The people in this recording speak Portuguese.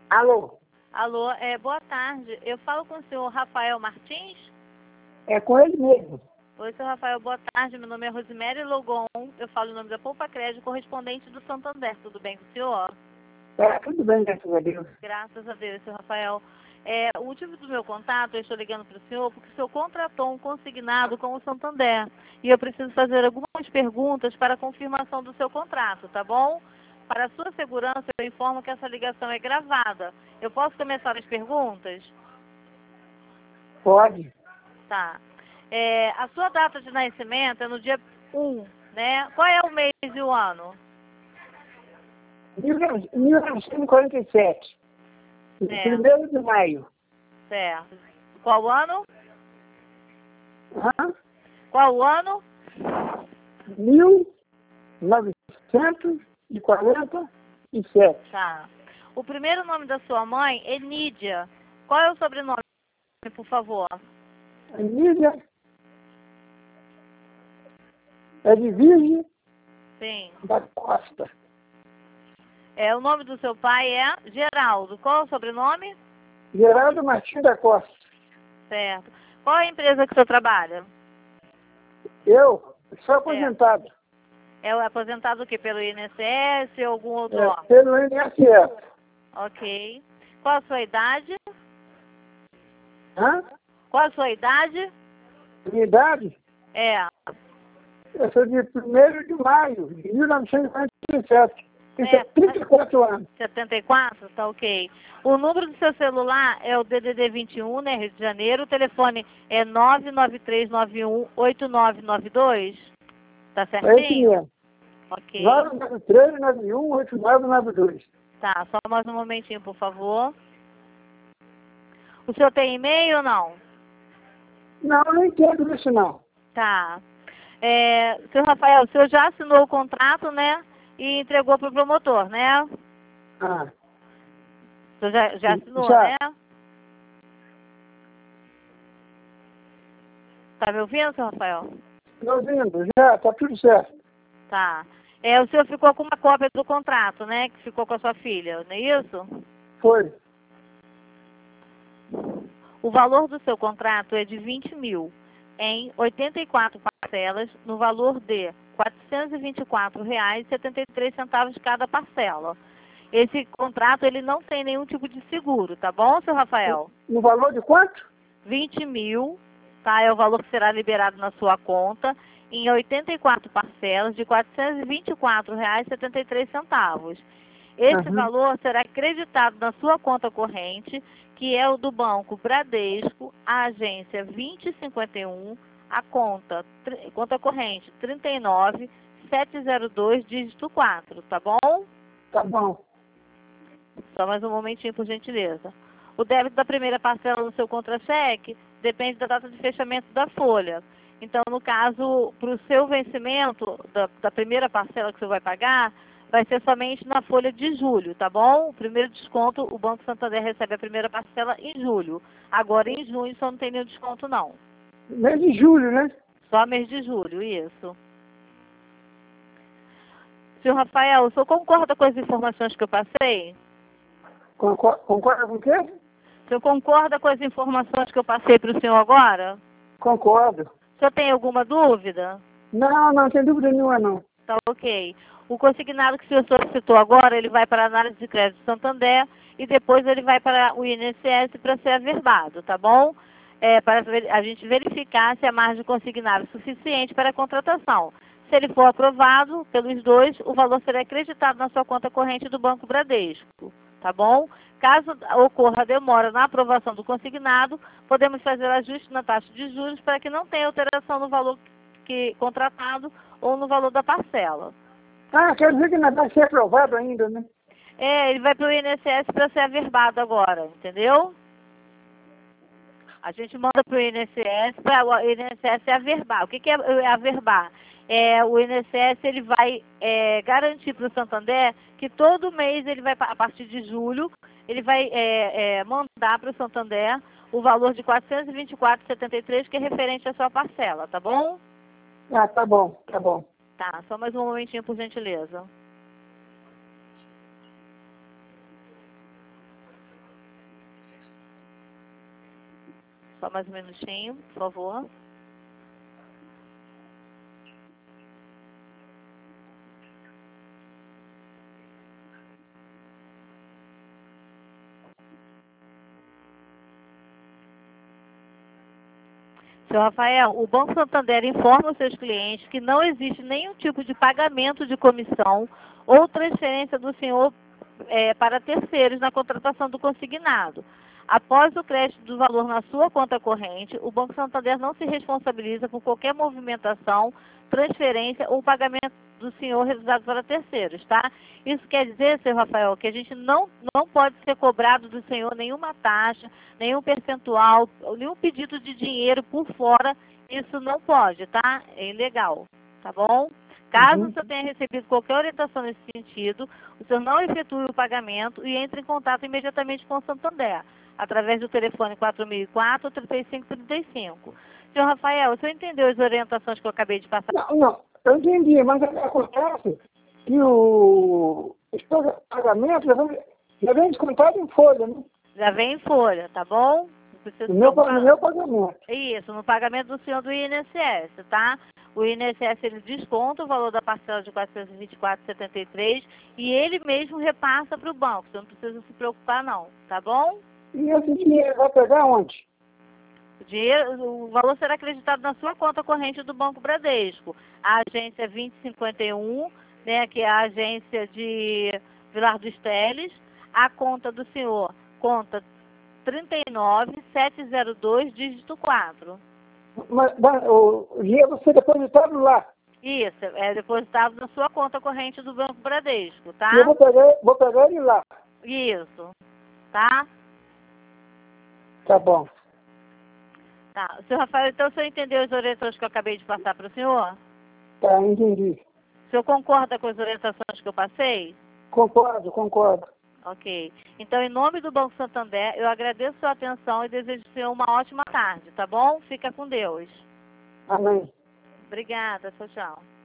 Alô? Alô, boa tarde. Eu falo com o senhor Rafael Martins? É com ele mesmo. Oi, senhor Rafael, boa tarde. Meu nome é Rosemary Logon. Eu falo em nome da Poupa Crédito, correspondente do Santander. Tudo bem com o senhor? Tudo bem, graças a Deus. Graças a Deus, senhor Rafael. O motivo do meu contato, eu estou ligando para o senhor porque o senhor contratou um consignado com o Santander. E eu preciso fazer algumas perguntas para a confirmação do seu contrato, tá bom? Para a sua segurança, eu informo que essa ligação é gravada. Eu posso começar as perguntas? Pode. Tá. A sua data de nascimento é no dia 1, né? Qual é o mês e o ano? 1947. Certo. 1º de maio. Certo. Qual ano? Hã? Qual ano? 1947. Tá. O primeiro nome da sua mãe é Nídia. Qual é o sobrenome, por favor? Nídia é de Virgem Sim. da Costa. O nome do seu pai é Geraldo. Qual é o sobrenome? Geraldo Martins da Costa. Certo. Qual é a empresa que o senhor trabalha? Eu sou aposentado. É o aposentado o quê? Pelo INSS ou algum outro órgão? Pelo INSS. Ok. Qual a sua idade? Hã? Qual a sua idade? Minha idade? Eu sou de 1º de maio de 1947. Tenho 34 anos. 74? Tá ok. O número do seu celular é o DDD 21, né, Rio de Janeiro. O telefone é 993918992. Tá certinho? É esse mesmo. Ok. 993918992. Tá, só mais um momentinho, por favor. O senhor tem e-mail ou não? Não, eu não entendo isso não. Tá. Senhor Rafael, o senhor já assinou o contrato, né? E entregou para o promotor, né? Ah, O senhor já assinou, já. né? Tá me ouvindo, senhor Rafael? Estou ouvindo, já, tá tudo certo. Tá. O senhor ficou com uma cópia do contrato, né? Que ficou com a sua filha, não é isso? Foi. O valor do seu contrato é de 20 mil, em 84 parcelas, no valor de R$ 424,73 cada parcela. Esse contrato, ele não tem nenhum tipo de seguro, tá bom, seu Rafael? No valor de quanto? 20 mil, tá? É o valor que será liberado na sua conta, em 84 parcelas de R$ 424,73. Esse valor será creditado na sua conta corrente, que é o do Banco Bradesco, a agência 2051, a conta corrente 39702, dígito 4, tá bom? Tá bom. Só mais um momentinho, por gentileza. O débito da primeira parcela do seu contra-cheque depende da data de fechamento da folha. Então, no caso, para o seu vencimento da primeira parcela que você vai pagar, vai ser somente na folha de julho, tá bom? O primeiro desconto, o Banco Santander recebe a primeira parcela em julho. Agora, em junho, só não tem nenhum desconto, não. Mês de julho, né? Só mês de julho, isso. Senhor Rafael, o senhor concorda com as informações que eu passei? Concorda com o quê? O senhor concorda com as informações que eu passei para o senhor agora? Concordo. O senhor tem alguma dúvida? Não, não tem dúvida nenhuma, não. Tá ok. O consignado que o senhor solicitou agora, ele vai para a análise de crédito Santander e depois ele vai para o INSS para ser averbado, tá bom? Para a gente verificar se a margem consignada é suficiente para a contratação. Se ele for aprovado pelos dois, o valor será acreditado na sua conta corrente do Banco Bradesco, tá bom? Caso ocorra demora na aprovação do consignado, podemos fazer ajuste na taxa de juros para que não tenha alteração no valor contratado ou no valor da parcela. Ah, quer dizer que não vai ser aprovado ainda, né? Ele vai para o INSS para ser averbado agora, entendeu? A gente manda para o INSS para o INSS averbar. O que é averbar? O INSS ele vai garantir para o Santander que todo mês ele vai, a partir de julho, ele vai mandar para o Santander o valor de R$ 424,73, que é referente à sua parcela, tá bom? Ah, tá bom, tá bom. Tá, só mais um momentinho, por gentileza. Só mais um minutinho, por favor. Senhor Rafael, o Banco Santander informa os seus clientes que não existe nenhum tipo de pagamento de comissão ou transferência do senhor para terceiros na contratação do consignado. Após o crédito do valor na sua conta corrente, o Banco Santander não se responsabiliza por qualquer movimentação, transferência ou pagamento do senhor realizado para terceiros, tá? Isso quer dizer, senhor Rafael, que a gente não pode ser cobrado do senhor nenhuma taxa, nenhum percentual, nenhum pedido de dinheiro por fora, isso não pode, tá? É ilegal, tá bom? Caso o senhor tenha recebido qualquer orientação nesse sentido, o senhor não efetue o pagamento e entre em contato imediatamente com o Santander, através do telefone 4004-3535. Senhor Rafael, o senhor entendeu as orientações que eu acabei de passar? Não, eu entendi, mas acontece que os pagamentos já vem descontado em folha, né? Já vem em folha, tá bom? No meu pagamento. Isso, no pagamento do senhor do INSS, tá? O INSS ele desconta o valor da parcela de R$ 424,73 e ele mesmo repassa para o banco. Você não precisa se preocupar não, tá bom? E esse dinheiro vai pegar onde? O valor será acreditado na sua conta corrente do Banco Bradesco. A agência 2051, né, que é a agência de Vilar dos Teles. A conta do senhor, conta 39702, dígito 4. Mas o dinheiro vai ser depositado lá. Isso, é depositado na sua conta corrente do Banco Bradesco, tá? Eu vou pegar ele lá. Isso, tá? Tá bom. Tá. Senhor Rafael, então o senhor entendeu as orientações que eu acabei de passar para o senhor? Tá, entendi. O senhor concorda com as orientações que eu passei? Concordo. Ok. Então, em nome do Banco Santander, eu agradeço a sua atenção e desejo ao senhor uma ótima tarde, tá bom? Fica com Deus. Amém. Obrigada. Tchau, tchau.